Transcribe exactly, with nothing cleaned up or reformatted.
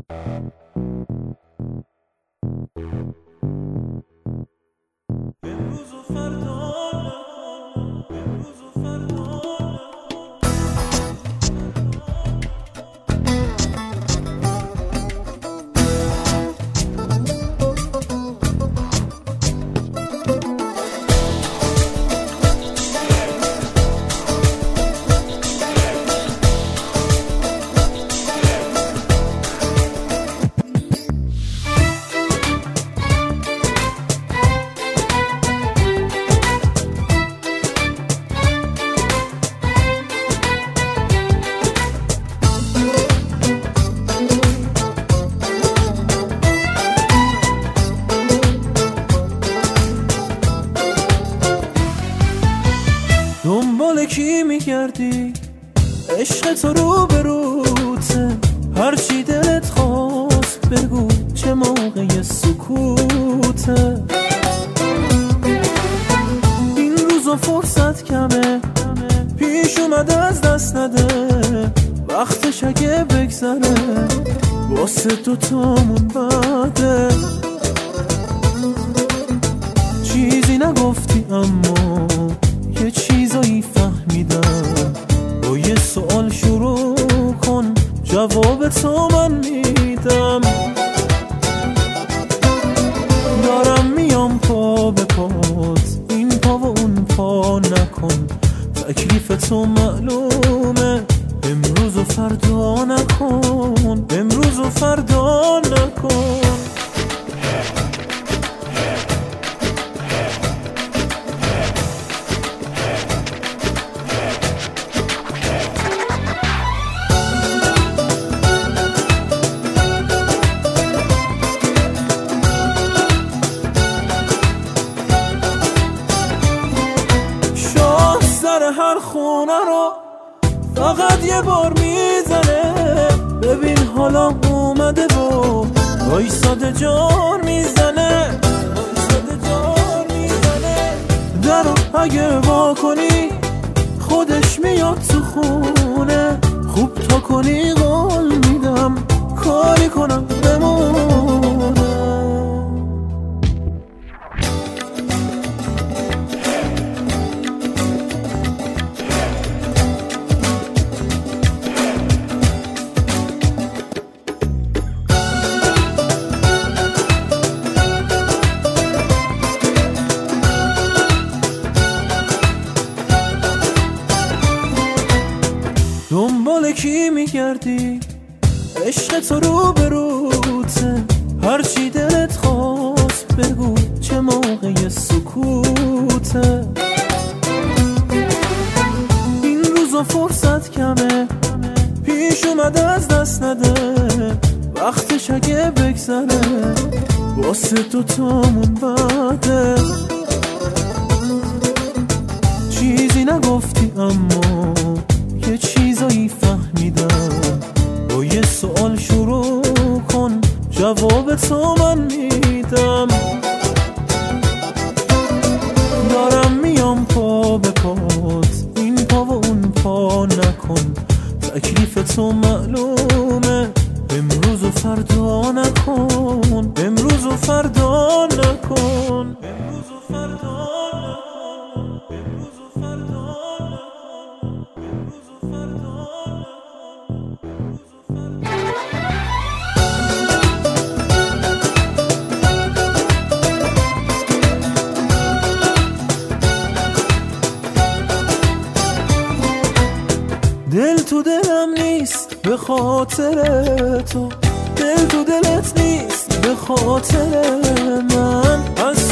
امروز و فردا امروز و فردا دنبال کی میگردی؟ عشق تو رو به روته، هرچی دلت خواست بگو، چه موقع سکوته. این روزا فرصت کمه، پیش اومده از دست نده، وقتش اگه بگذره واسه دوتامون بده. چیزی نگفتی اما یه چیزایی فهمیدم، با یه سوال شروع کن جواب تو من میدم. دارم میام پا به پات، این پا و اون پا نکن، تکلیف تو معلومه، امروز و فردا نکن، امروز و فردا نکن. هر خونه رو فقط یه بار میزنه، ببین حالا اومده و وایساده جان میزنه، وایساده جان میزنه. درو اگه وا کنی خودش میاد تو خونه، خوب تا کنی قول میدم کاری کنم بمونه. دنبال کی میگردی؟ عشق تو رو به روته، هرچی دلت خواست بگو، چه موقع سکوته. این روزا فرصت کمه، پیش اومده از دست نده، وقتش اگه بگذره واسه دوتامون بده. چیزی نگفتی اما یه چیزایی فهمیدم، با یه سوال شروع کن جواب تو من میدم. دارم میام پا به پات، این پا و اون پا نکن، تکلیف تو معلومه، امروز و فردا نکن، امروز و فردا نکن، امروز و فردا نکن، امروز و فردا دل تو دلم نیست به خاطر تو، دل تو دلت نیست به خاطر من. از